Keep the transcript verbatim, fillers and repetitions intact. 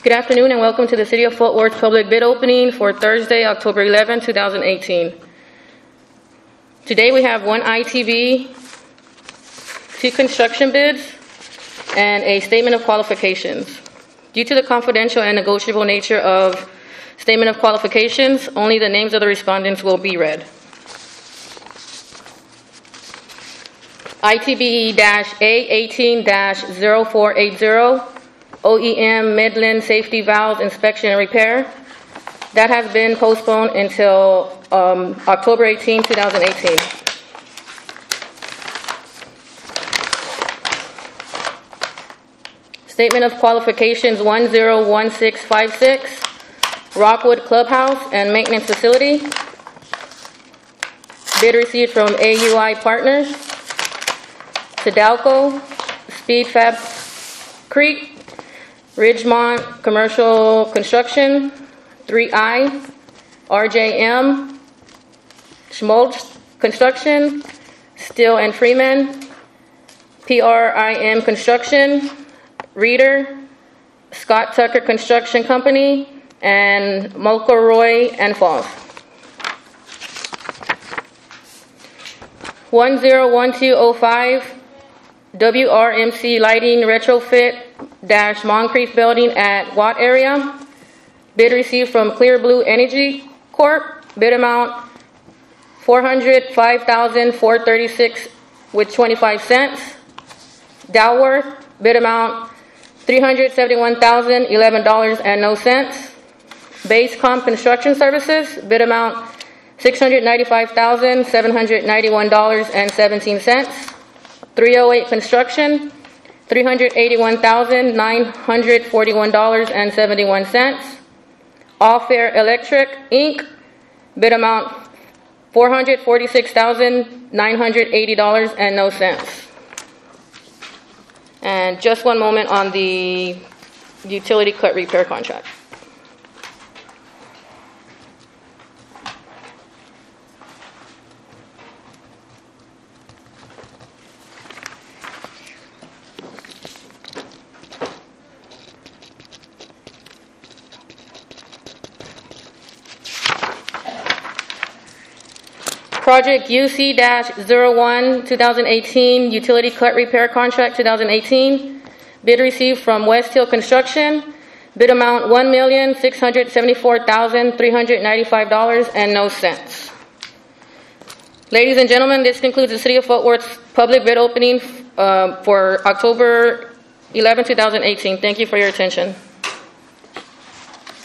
Good afternoon and welcome to the City of Fort Worth public bid opening for Thursday, October eleventh, two thousand eighteen. Today we have one I T B, two construction bids, and a statement of qualifications. Due to the confidential and negotiable nature of statement of qualifications, only the names of the respondents will be read. I T B A eighteen oh four eighty, O E M Midland Safety Valves Inspection and Repair. That has been postponed until um, October eighteenth, two thousand eighteen. Statement of Qualifications one zero one six five six, Rockwood Clubhouse and Maintenance Facility. Bid received from A U I Partners, Sedalco, Speedfab Creek, Ridgemont Commercial Construction, three I, R J M, Schmoltz Construction, Steel and Freeman, P R I M Construction, Reeder, Scott Tucker Construction Company, and Mulcaroy and Falls. one zero one two oh five, W R M C Lighting Retrofit dash Moncrief Building at Watt area. Bid received from Clear Blue Energy Corp. Bid amount four hundred five thousand four hundred thirty-six with twenty-five cents. Dalworth. Bid amount three hundred seventy-one thousand eleven dollars and no cents. Basecom Construction Services. Bid amount six hundred ninety-five thousand seven hundred ninety-one dollars and seventeen cents. three oh eight Construction, three hundred eighty-one thousand nine hundred forty-one dollars and seventy-one cents. All Fair Electric, Incorporated. Bid amount four hundred forty-six thousand nine hundred eighty dollars and no cents. And just one moment on the utility cut repair contract. Project U C zero one twenty eighteen Utility Cut Repair Contract twenty eighteen. Bid received from West Hill Construction. Bid amount one million six hundred seventy-four thousand three hundred ninety-five dollars and no cents. Ladies and gentlemen, this concludes the City of Fort Worth's public bid opening uh, for October eleventh, two thousand eighteen. Thank you for your attention.